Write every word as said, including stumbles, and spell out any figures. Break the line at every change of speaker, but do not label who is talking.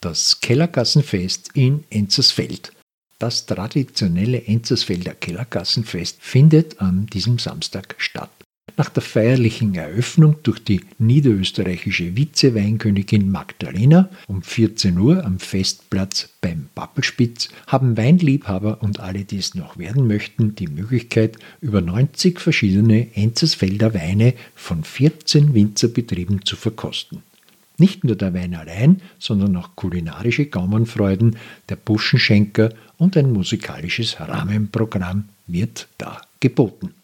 das Kellergassenfest in Enzersfeld. Das traditionelle Enzersfelder Kellergassenfest findet an diesem Samstag statt. Nach der feierlichen Eröffnung durch die niederösterreichische Vize-Weinkönigin Magdalena um vierzehn Uhr am Festplatz beim Pappelspitz haben Weinliebhaber und alle, die es noch werden möchten, die Möglichkeit, über neunzig verschiedene Enzersfelder Weine von vierzehn Winzerbetrieben zu verkosten. Nicht nur der Wein allein, sondern auch kulinarische Gaumenfreuden, der Buschenschenker und ein musikalisches Rahmenprogramm wird da geboten.